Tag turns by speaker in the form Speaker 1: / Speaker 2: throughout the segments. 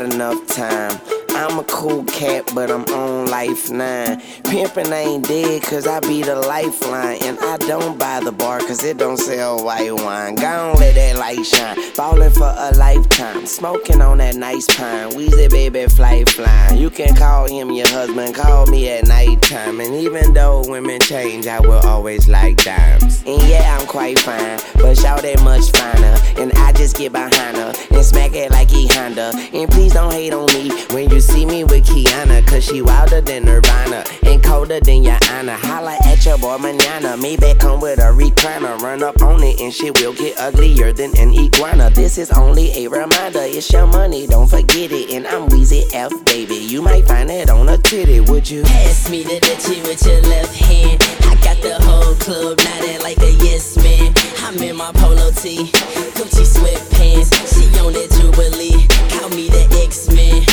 Speaker 1: enough time. I'm a cool cat, but I'm on life 9. Pimpin' ain't dead, cause I be the lifeline. And I don't buy the bar, cause it don't sell white wine. Gon' let that light shine, ballin' for a lifetime. Smoking on that nice pine, Weezy baby flight flying. You can call him your husband, call me at nighttime. And even though women change, I will always like dimes. And yeah, I'm quite fine, but shout that much finer. And I just get behind her and smack it like E Honda. And please don't hate on me when you see me with Kiana, cause she wilder than Nirvana and colder than your Anna. Holla at your boy manana, Maybach come with a recliner. Run up on it and shit will get uglier than an iguana. This is only a reminder, it's your money, don't forget it. And I'm Weezy F, baby, you might find it on a titty, would you?
Speaker 2: Pass me the Dutchie with your left hand. I got the whole club nodding like a yes man. I'm in my polo tee, Gucci sweatpants. She on that Jubilee, call me the X-Men.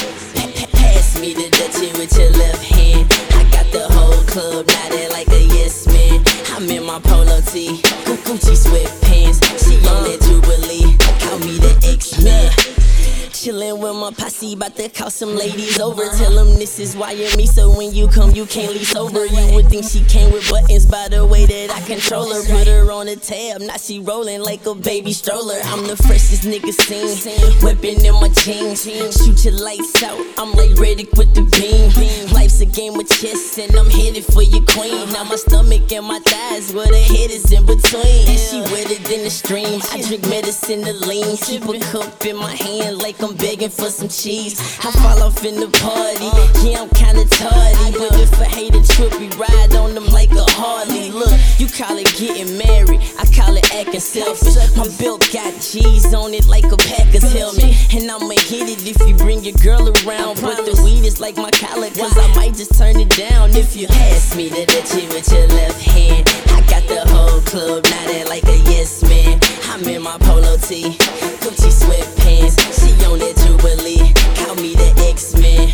Speaker 2: Pass me the Dutchie with your left hand. I got the whole club nodding like a yes man. I'm in my polo tee, Gucci sweatpants. She on that Jubilee, call me the X-Men. Chillin' with my posse, bout to call some ladies over. Tell them this is why you're me, so when you come, you can't leave sober. You would think she came with buttons by the way that I control her. Put her on a tab, now she rollin' like a baby stroller. I'm the freshest nigga seen, whippin' in my jeans. Shoot your lights out, I'm like Riddick with the beam. Life's a game of chess, and I'm headed for your queen. Now my stomach and my thighs, where the head is in between. And she wetter than the stream, I drink medicine to lean. Keep a cup in my hand like I'm begging for some cheese. I fall off in the party, yeah, I'm kinda tardy. But if I hate a trip, we ride on them like a Harley. Look, you call it getting married, I call it acting selfish. My belt got G's on it like a Packers helmet. And I'ma hit it if you bring your girl around. But the weed is like my collar, cause I might just turn it down if you pass me the Dutchie with your left hand. I got the whole club nodding like a yes man. I'm in my polo tee, Gucci sweatpants. She on that Jubilee, call me the X-Men.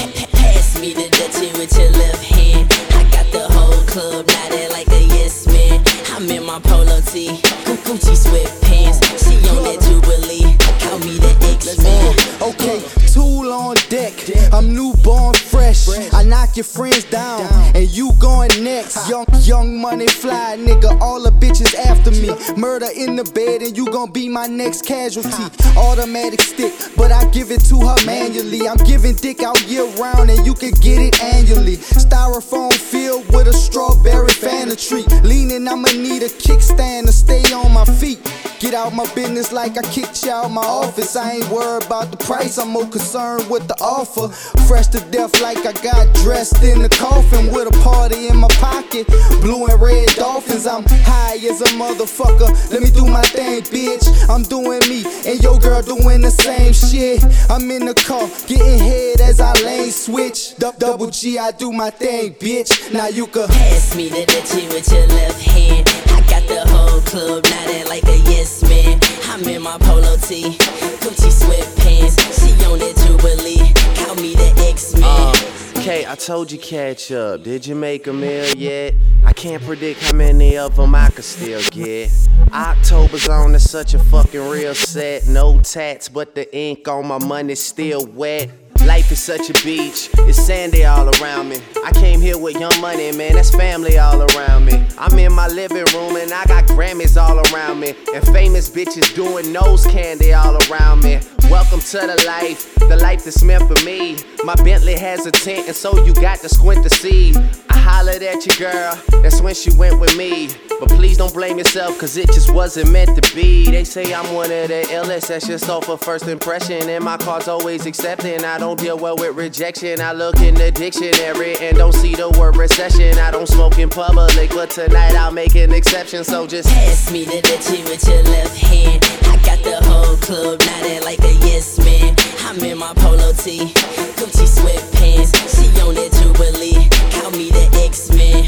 Speaker 2: Pass me the Dutchie with your left hand. I got the whole club nodding like a yes man. I'm in my polo tee, Gucci sweatpants. She on that Jubilee, call me the X-Men.
Speaker 3: Okay, tool on deck, I'm newborn fresh. I knock your friends down, and you going next. Young money fly, nigga, all the bitches after me. Murder in the bed, and you gon' be my next casualty. Automatic stick, but I give it to her manually. I'm giving dick out year round, and you can get it annually. Styrofoam filled with a strawberry Fanta treat. Leaning, I'ma need a kickstand to stay on my feet. Get out my business like I kicked you out my office. I ain't worried about the price, I'm more concerned with the offer. Fresh to death like I got dressed in the coffin, with a party in my pocket. Blue and red dolphins, I'm high as a motherfucker. Let me do my thing, bitch. I'm doing me, and your girl doing the same shit. I'm in the car, getting head as I lane switch. Double G, I do my thing, bitch. Now you can
Speaker 2: pass me the Dutchie with your left hand. I got the whole club nodding like a yes man. I'm in my polo tee, Gucci sweatpants. She on that Jubilee, call me the X-Men.
Speaker 1: Kay, I told you catch up. Did you make a meal yet? I can't predict how many of them I could still get. October's on, it's such a fucking real set. No tats, but the ink on my money's still wet. Life is such a beach, it's sandy all around me. I came here with Young Money, man, that's family all around me. I'm in my living room and I got Grammys all around me. And famous bitches doing nose candy all around me. Welcome to the life that's meant for me. My Bentley has a tint and so you got to squint to see. I hollered at your girl, that's when she went with me. But please don't blame yourself, cause it just wasn't meant to be. They say I'm one of the illest, that's just off a first impression. And my card's always accepting, I don't deal well with rejection. I look in the dictionary and don't see the word recession. I don't smoke in public, but tonight I'll make an exception. So just
Speaker 2: pass me the Dutchie with your left hand. I got the whole club nodding like a yes man. I'm in my polo tee, Gucci sweatpants. She on that Jubilee, call me the X-Men.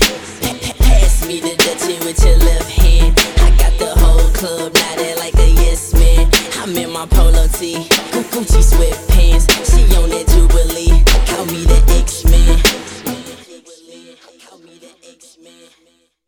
Speaker 2: Pass me the Dutchie with your left hand. I got the whole club nodding like a yes man. I'm in my polo tee, Gucci sweatpants. She on that Jubilee, call me the X-Men.